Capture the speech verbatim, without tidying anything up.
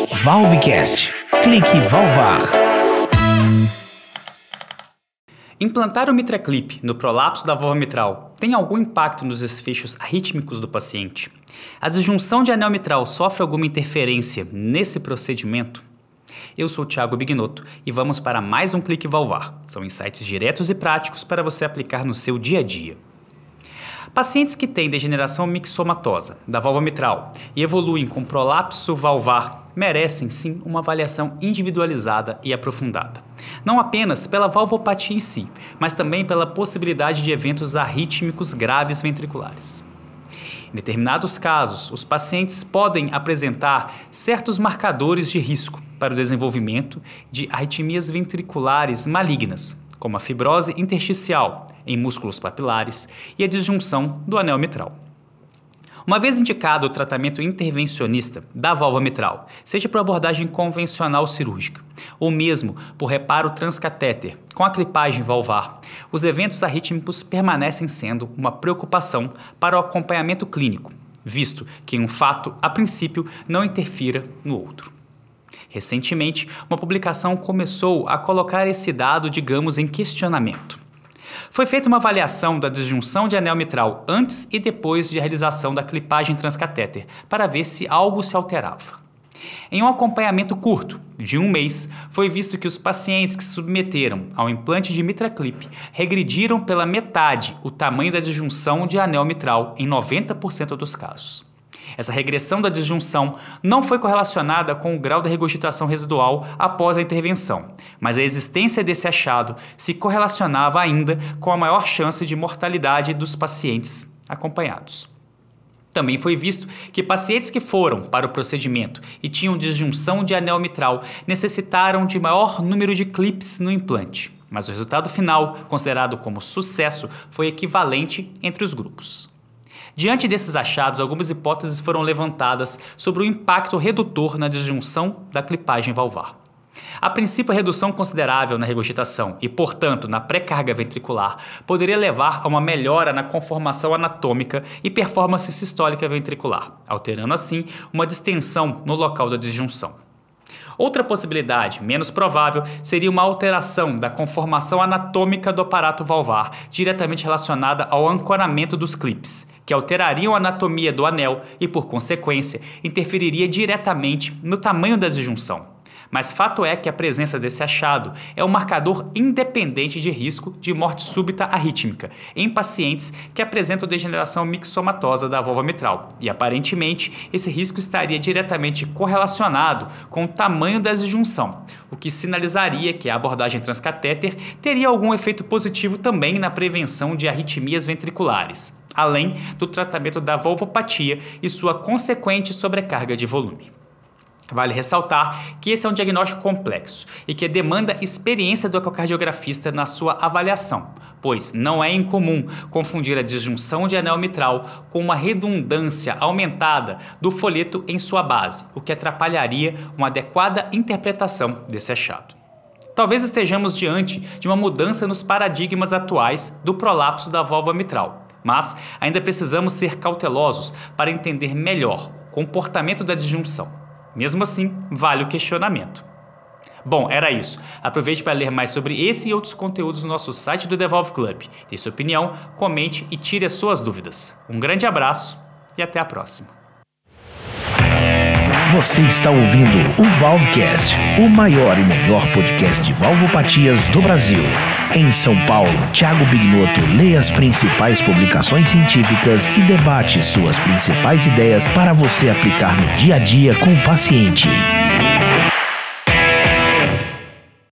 Valvecast. Clique Valvar. Implantar o MitraClip no prolapso da válvula mitral tem algum impacto nos desfechos arrítmicos do paciente? A disjunção de anel mitral sofre alguma interferência nesse procedimento? Eu sou o Thiago Bignotto e vamos para mais um Clique Valvar. São insights diretos e práticos para você aplicar no seu dia a dia. Pacientes que têm degeneração mixomatosa da válvula mitral e evoluem com prolapso valvar merecem sim uma avaliação individualizada e aprofundada. Não apenas pela valvopatia em si, mas também pela possibilidade de eventos arrítmicos graves ventriculares. Em determinados casos, os pacientes podem apresentar certos marcadores de risco para o desenvolvimento de arritmias ventriculares malignas, como a fibrose intersticial em músculos papilares e a disjunção do anel mitral. Uma vez indicado o tratamento intervencionista da válvula mitral, seja por abordagem convencional cirúrgica ou mesmo por reparo transcatéter com a clipagem valvar, os eventos arrítmicos permanecem sendo uma preocupação para o acompanhamento clínico, visto que um fato, a princípio, não interfira no outro. Recentemente, uma publicação começou a colocar esse dado, digamos, em questionamento. Foi feita uma avaliação da disjunção de anel mitral antes e depois de realização da clipagem transcatéter para ver se algo se alterava. Em um acompanhamento curto, de um mês, foi visto que os pacientes que se submeteram ao implante de MitraClip regrediram pela metade o tamanho da disjunção de anel mitral em noventa por cento dos casos. Essa regressão da disjunção não foi correlacionada com o grau da regurgitação residual após a intervenção, mas a existência desse achado se correlacionava ainda com a maior chance de mortalidade dos pacientes acompanhados. Também foi visto que pacientes que foram para o procedimento e tinham disjunção de anel mitral necessitaram de maior número de clips no implante, mas o resultado final, considerado como sucesso, foi equivalente entre os grupos. Diante desses achados, algumas hipóteses foram levantadas sobre o impacto redutor na disjunção da clipagem valvar. A princípio, a redução considerável na regurgitação e, portanto, na pré-carga ventricular poderia levar a uma melhora na conformação anatômica e performance sistólica ventricular, alterando assim uma distensão no local da disjunção. Outra possibilidade, menos provável, seria uma alteração da conformação anatômica do aparato valvar, diretamente relacionada ao ancoramento dos clips, que alterariam a anatomia do anel e, por consequência, interferiria diretamente no tamanho da disjunção. Mas fato é que a presença desse achado é um marcador independente de risco de morte súbita arrítmica em pacientes que apresentam degeneração mixomatosa da válvula mitral. E aparentemente esse risco estaria diretamente correlacionado com o tamanho da disjunção, o que sinalizaria que a abordagem transcatéter teria algum efeito positivo também na prevenção de arritmias ventriculares, além do tratamento da valvopatia e sua consequente sobrecarga de volume. Vale ressaltar que esse é um diagnóstico complexo e que demanda experiência do ecocardiografista na sua avaliação, pois não é incomum confundir a disjunção de anel mitral com uma redundância aumentada do folheto em sua base, o que atrapalharia uma adequada interpretação desse achado. Talvez estejamos diante de uma mudança nos paradigmas atuais do prolapso da válvula mitral, mas ainda precisamos ser cautelosos para entender melhor o comportamento da disjunção. Mesmo assim, vale o questionamento. Bom, era isso. Aproveite para ler mais sobre esse e outros conteúdos no nosso site do The Valve Club. Dê sua opinião, comente e tire as suas dúvidas. Um grande abraço e até a próxima. Você está ouvindo o Valvecast, o maior e melhor podcast de valvopatias do Brasil. Em São Paulo, Thiago Bignotto lê as principais publicações científicas e debate suas principais ideias para você aplicar no dia a dia com o paciente.